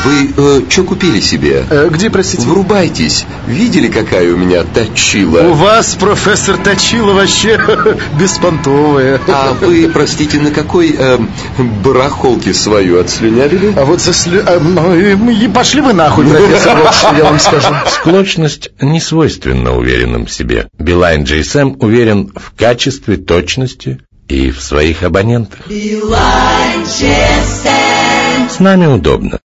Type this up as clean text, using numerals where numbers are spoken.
Вы что купили себе? Где, простите? Врубайтесь. Видели, какая у меня точила? У вас, профессор, точила вообще беспонтовая. А вы, простите, на какой барахолке свою отслюнявили? А вот пошли вы нахуй, профессор, вот что я вам скажу. Склочность не свойственна уверенным в себе. Билайн GSM уверен в качестве, точности и в своих абонентах. С нами удобно.